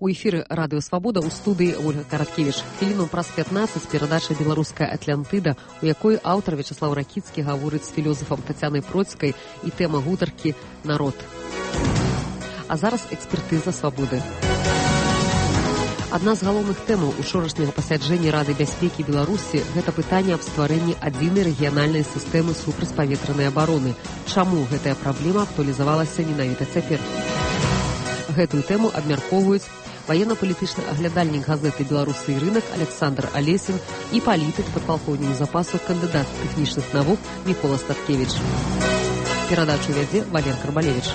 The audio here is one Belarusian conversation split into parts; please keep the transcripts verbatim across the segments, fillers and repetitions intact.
У эфіры радыё Свабода ў студыі Ольга Караткевіч. Хвіліну праз пятнаццаць перадача «Беларуская Атлантыда», у якой аўтар Вячаслаў Ракіцкі гаворыць з філёзафам Тацянай Процкай і тэма гутаркі «Народ». А зараз экспертыза Свабоды. Адна з галоўных тэмаў учорашняга пасяджэння Рады бяспекі Беларусі – гэта пытанне аб стварэнні адзінай рэгіянальнай сістэмы супрацьпаветранай абароны. Чаму гэтая праблема актуалізавалася менавіта цяпер? Гэтую тэму абмяркоўваюць военно-палітычны аглядальнік газеты «Беларусы і рынок» Александр Алесін і палітык падпалкоўнік запасу кандыдат тэхнічных навук Мікола Статкевіч. Перадачу вядзе Валер Карбалевіч.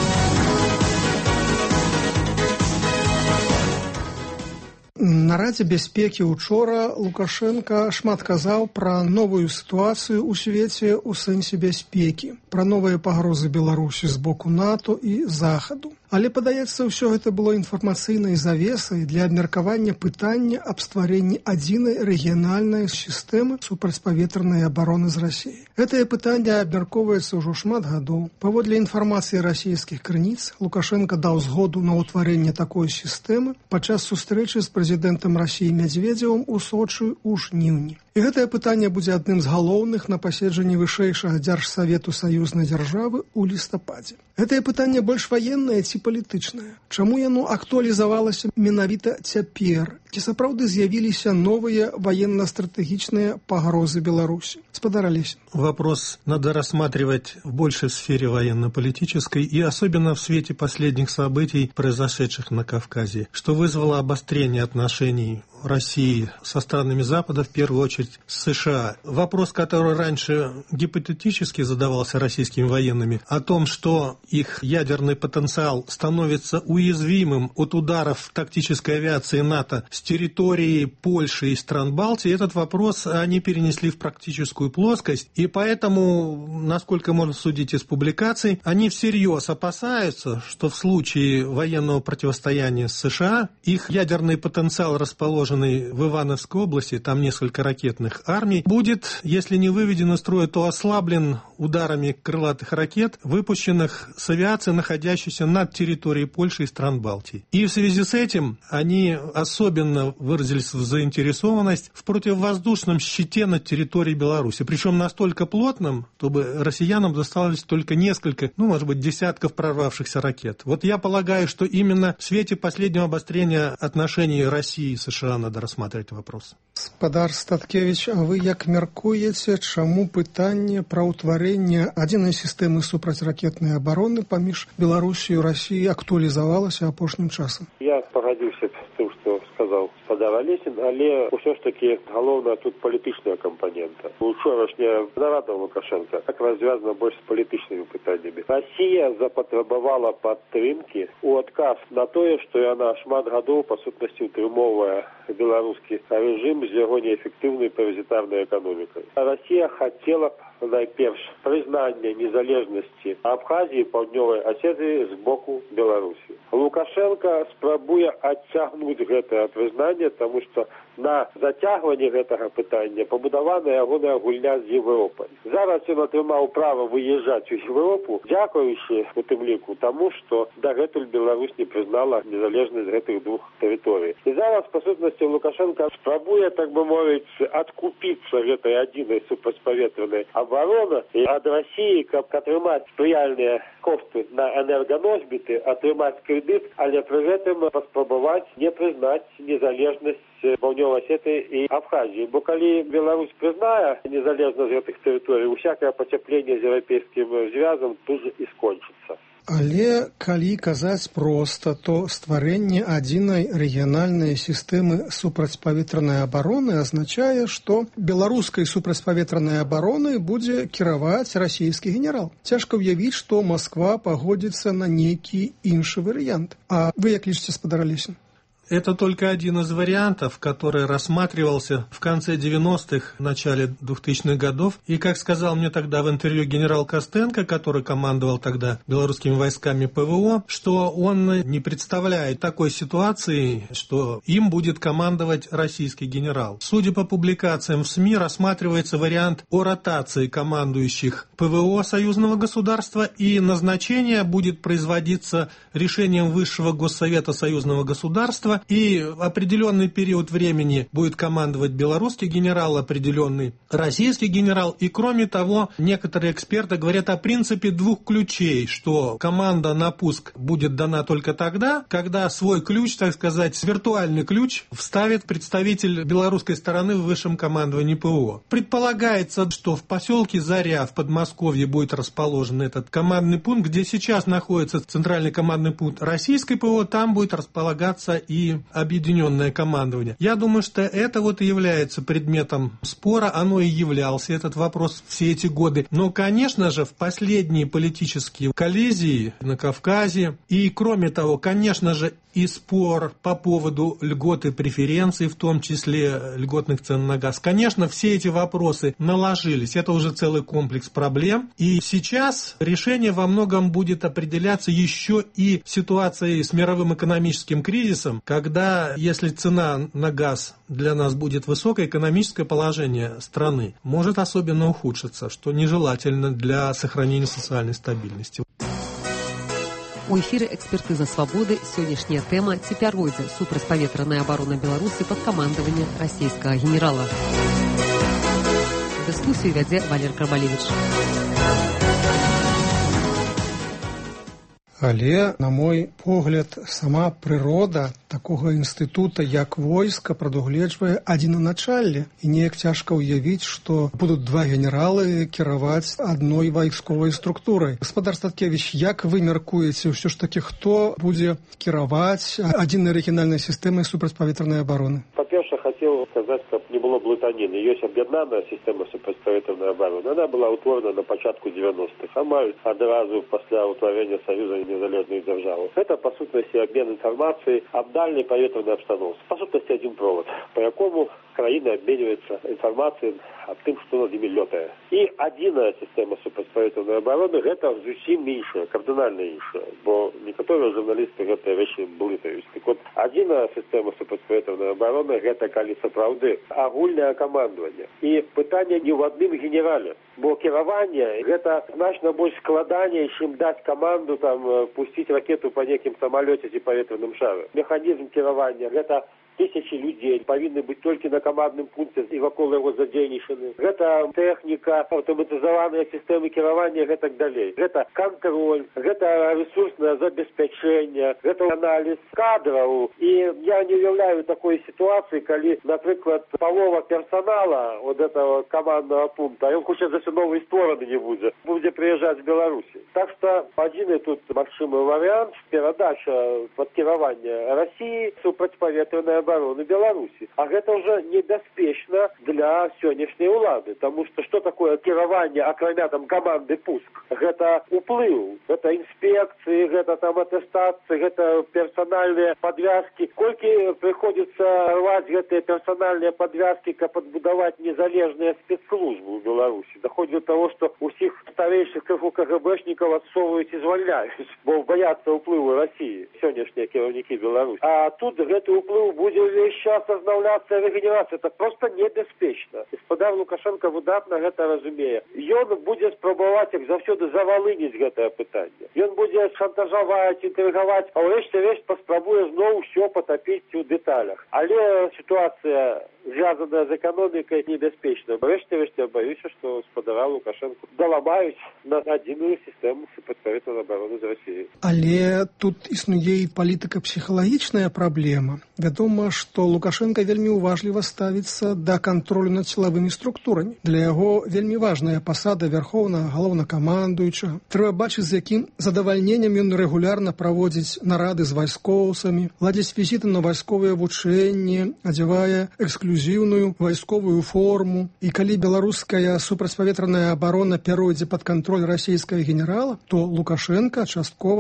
На Радзе бяспекі учора Лукашенко шмат казаў пра новую сітуацыю ў свеце ў сэнсе бяспекі, пра новыя пагрозы Беларусі з боку НАТО і Захаду. Але, падаецца, ўсё гэта было інфармацыйнай завесай для абмеркавання пытання аб стварэнні адзінай рэгіянальнай сістэмы супрацьпаветранай абароны з Расіяй. Гэтае пытанне абмяркоўваецца ўжо шмат гадоў. Паводле інфармацыі расійскіх крыніц, Лукашенко даў згоду на ўтварэнне такой сістэмы падчас сустрэчы з прэзідэнтам Расіі Мядзведзевым у Сочы ў жніўні. І гэтае пытанне будзе адным з галоўных на паседжанні вышэйшага дзяржсавету саюзнай дзяржавы ў лістападзе. Гэтае пытанне больш ваеннае ці палітычнае? Чаму яно актуалізавалася менавіта цяпер? Ці сапраўды з'явіліся новыя военно-стратегічныя пагрозы Беларуси? Господар Олесин. Вопрос надо рассматривать в большей сфере военно-политической и особенно в свете последних событий, произошедших на Кавказе, что вызвало обострение отношений России со странами Запада, в первую очередь с США. Вопрос, который раньше гипотетически задавался российскими военными, о том, что их ядерный потенциал становится уязвимым от ударов тактической авиации НАТО с территории Польши и стран Балтии, этот вопрос они перенесли в практическую плоскость, и поэтому, насколько можно судить из публикаций, они всерьез опасаются, что в случае военного противостояния с США их ядерный потенциал, расположенный в Ивановской области, там несколько ракетных армий, будет, если не выведен из строя, то ослаблен ударами крылатых ракет, выпущенных с авиации, находящейся над территорией Польши и стран Балтии. И в связи с этим они особенно выразились в заинтересованность в противовоздушном щите над территорией Беларуси, причем настолько плотном, чтобы россиянам досталось только несколько, ну, может быть, десятков прорвавшихся ракет. Вот я полагаю, что именно в свете последнего обострения отношений России и США надо рассматривать вопрос. Господар Статкевич, а вы як мяркуеце, чаму пытанне пра ўтварэнне адзінай сістэмы супрацьракетнай абароны паміж Беларусью і Россией актуалізавалася апошнім часам? Я пагадзіўся з тым, што сказаў господар Олесін, але ўсё ж таки галоўная тут палітычная кампанента. Учорашняя нарада Лукашенко так развязана больш з палітычнымі пытаннямі. Россия запатрабавала падтрымкі у адказ на тое, што яна шмат гадоў па сутнасці утрымоўвае беларускі режим з яго неэфектыўнай паразітарнай эканомікай. Россия хотела найперш прызнання незалежнасці Абхазіі і Паўднёвай Асетыі з боку Беларусі. Лукашенко спрабуе адцягнуць гэтае прызнанне, таму што на зацягванне гэтага пытання пабудавана ягоная гульня з Европай. Зараз ён атрымаў права выязджаць у Европу, дзякуючы у тым ліку таму, што дагэтуль Беларусь не прызнала незалежнасць гэтых двух тэрыторый. І зараз, па сутнасці, Лукашенко спрабуе, так бы мовіць, адкупіцца гэтай адзінай супрацьпаветранай обороны ад России, каб атрымаць спрыяльныя кошты на энерганосьбіты, атрымаць крэдыт, але пры гэтым паспрабаваць не прызнаць незалежнасць Паўднёвай Асетыі і Абхазіі. Бо калі Беларусь прызнае незалежнасць гэтых тэрыторый, усякае пацяпленне з еўрапейскім звязам тут же і скончыцца. Але калі казаць проста, то стварэнне адзінай рэгіянальнай сістэмы супрацьпаветранай абароны азначае, што беларускай супрацьпаветранай абаронай будзе кіраваць расійскі генерал. Цяжка ўявіць, што Масква пагодзіцца на нейкі іншы варыянт. А вы як лічыце, господар Олесін? Это только один из вариантов, который рассматривался в конце девяностых, начале двухтысячных годов. И, как сказал мне тогда в интервью генерал Костенко, который командовал тогда белорусскими войсками ПВО, что он не представляет такой ситуации, что им будет командовать российский генерал. Судя по публикациям в СМИ, рассматривается вариант о ротации командующих ПВО союзного государства, и назначение будет производиться решением Высшего Госсовета союзного государства, и определенный период времени будет командовать белорусский генерал, определенный российский генерал. И кроме того, некоторые эксперты говорят о принципе двух ключей, что команда на пуск будет дана только тогда, когда свой ключ, так сказать, виртуальный ключ вставит представитель белорусской стороны в высшем командовании ПВО. Предполагается, что в поселке Заря в Подмосковье будет расположен этот командный пункт, где сейчас находится центральный командный пункт российской ПВО, там будет располагаться и объединенное командование. Я думаю, что это вот и является предметом спора, оно и являлся, этот вопрос, все эти годы. Но, конечно же, в последние политические коллизии на Кавказе, и, кроме того, конечно же, и спор по поводу льгот и преференций, в том числе льготных цен на газ. Конечно, все эти вопросы наложились. Это уже целый комплекс проблем. И сейчас решение во многом будет определяться еще и ситуацией с мировым экономическим кризисом, когда, если цена на газ для нас будет высокая, экономическое положение страны может особенно ухудшиться, что нежелательно для сохранения социальной стабильности. У эфіры «Экспертыза свабоды» сённяшняя тэма «Ці пяройдзе супрацьпаветраная абарона Беларусі пад камандаванне расійскага генерала». Дыскусію вядзе Валер Карбалевіч. Але, на мой погляд, сама прырода такога інстытута, як войска, прадугледжвае адзінаначалле. І неяк цяжка ўявіць, што будуць два генералы кіраваць адной вайсковай структурай. Гаспадар Статкевіч, як вы мяркуеце, ўсё ж такі, хто будзе кіраваць адзінай рэгіянальнай сістэмай супрацьпаветранай абароны? Па-першае, хацеў сказаць, каб не было блытаніны. Ёсць аб'яднаная сістэма супрацьпаветранай абароны. Яна была ўтворана на пачатку девяностых, амаль адразу пасля ўтварэння Саюза незалежных дзяржаў. Это, па сутнасці, абмен інфармацыі аб дальнай паветранай абстановцы. Па сутнасці, адзін провод, па якому краіны абменьваецца інфармацыяй аб тым, што над імі лётае. І адзіная сістэма супрацьпаветранай абароны — гэта зусім іншая, кардынальна іншая, бо некаторыя журналісты гэтыя рэчы блытаюць. Так вот, адзіная сістэма супрацьпаветранай абароны — гэта калі сапраўды агульнае камандаванне. І пытанне не ў адным генерале, бо кіраванне — гэта значна больш складаней, чым даць каманду там пусціць ракету па некім самалёце ці паветраным шары. Механізм кіравання — гэта тысячи людей павінны быць толькі на камандным пункце і вакол яго задзейнічаны. Гэта тэхніка, аўтаматызаваныя сістэмы кіравання і гэтак далей. Гэта кантроль, гэта рэсурснае забеспячэнне, гэта аналіз кадраў. І я не уяўляю такой сітуацыі, калі, напрыклад, палова персонала от этого командного пункта, ён хоча за новый створаны не будзе, будзе прыязджаць з Беларусі. Так што адзіны тут магчымы варыянт — перадача пад кіраванне Расіі супрацьпаветранай обороны Беларуси. А гэта уже небяспечна для сённяшняй улады, потому что что такое кіраванне, акрамя там команды пуск? Гэта уплыў, гэта инспекции, гэта там аттестации, гэта персональные подвязки. Колькі приходится рвать гэтые персональные подвязки, каб подбудовать незалежные спецслужбы в Беларуси. Доходит до того, что усіх старейших крыху КГБшников отсовывают и звольняют, бо боятся уплыву России, сённяшние кіраўнікі Беларуси. А тут гэты уплыў будет увесь час ознаўляцца рэгенерацыя. Это просто небяспечна. Гаспадар Лукашенко выдатна гэта разумее. Ён будзе спрабаваць, як заўсёды, завалыніць гэтае пытанне. Ён будзе шантажаваць, інтрыгаваць, а ўрэшце рэшт паспрабуе зноў усё патапіць у дэталях. Але сітуацыя, звязаная з эканомікай, небяспечна. Рэшце рэшце, я баюся, што гаспадара Лукашенко даламаюць на адзіную сістэму супрацьпаветранай абароны з Расіяй. Але тут існуе і палітыка-псіхалагічная праблема. Вядома, што Лукашенко вельмі уважліва ставіцца да кантролю над сілавымі структурамі. Для яго вельмі важная пасада вярхоўнага галоўнакамандуючага. Трэба бачыць, з якім задавальненнем ён рэгулярна праводзіць нарады з вайскоўцамі, ладзіць візіты на вайсковыя вучэнні, адзявае эксклюзіўную вайсковую форму. І калі беларуская супрацьпаветраная абарона пяройдзе пад кантроль расійскага генерала, то Лукашенко часткова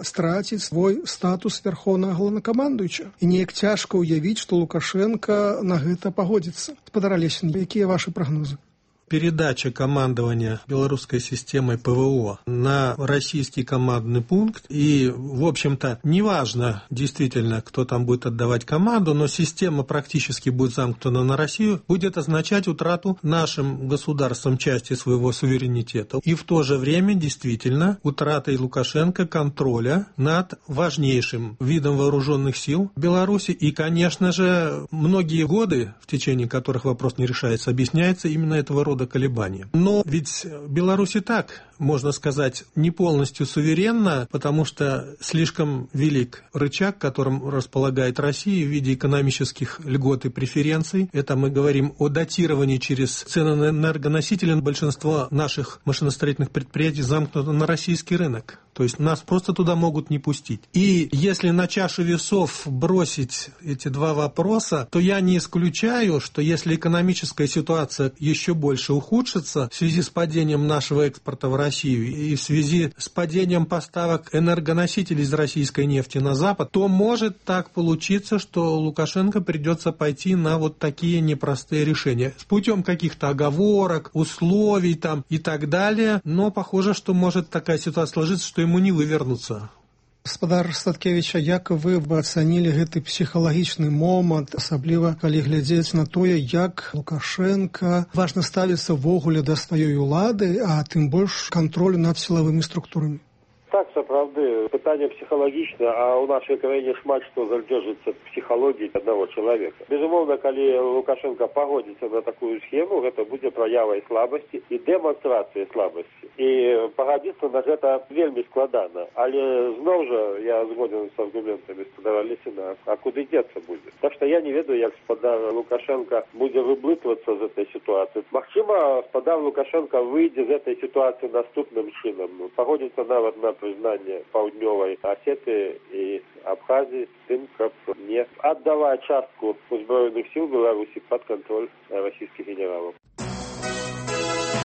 можа страціць свой статус вярхоўнага галоўнакамандуючага. І неяк цяжка ўявіць, што Лукашенко на гэта пагодзіцца. Спадар Алесін, якія вашы прагнозы? Передача командования белорусской системой ПВО на российский командный пункт. И, в общем-то, неважно действительно, кто там будет отдавать команду, но система практически будет замкнута на Россию, будет означать утрату нашим государством части своего суверенитета. И в то же время, действительно, утратой Лукашенко контроля над важнейшим видом вооруженных сил Беларуси. И, конечно же, многие годы, в течение которых вопрос не решается, объясняется именно этого рода колебания. Но ведь Беларусь и так, можно сказать, не полностью суверенна, потому что слишком велик рычаг, которым располагает Россия в виде экономических льгот и преференций. Это мы говорим о датировании через цены на энергоносители. Большинство наших машиностроительных предприятий замкнуто на российский рынок. То есть нас просто туда могут не пустить. И если на чашу весов бросить эти два вопроса, то я не исключаю, что если экономическая ситуация еще больше ухудшится в связи с падением нашего экспорта в Россию и в связи с падением поставок энергоносителей из российской нефти на Запад, то может так получиться, что Лукашенко придется пойти на вот такие непростые решения. С путем каких-то оговорок, условий там и так далее. Но похоже, что может такая ситуация сложиться, что ему не вывернуться. Гаспадар Статкевіча, як вы бы ацанілі гэты псіхалагічны момант, асабліва калі глядзець на тое, як Лукашенко важна ставіцца ввогуле да сваёй улады, а тым больш кантролю над сілавымі структурамі? Так, сапраўды, пытанне псіхалагічнае, а ў нашай краіне шмат што зальдзежыцца псіхалогіі аднаго чалавека. Безумоўна, калі Лукашенко пагодзіцца на такую схему, гэта будзе праявай слабасці і дэманстрацыяй слабасці. І пагадзіцца на гэта вельмі складана. Але зноў жа я згоден з аргументамі спадара Алесіна, а куды дзецца будзе. Так што я не ведаю, як спадар Лукашенко будзе выблытвацца з этой сітуацыі. Магчыма, спадар Лукашенко выйдзе з этой сітуацыі наступным чынам. Пагодзіцца нават на признание Паўднёвай Осетии и Абхазии с тем, как не отдавая частку узброенных сил Беларуси под контроль российских генералов.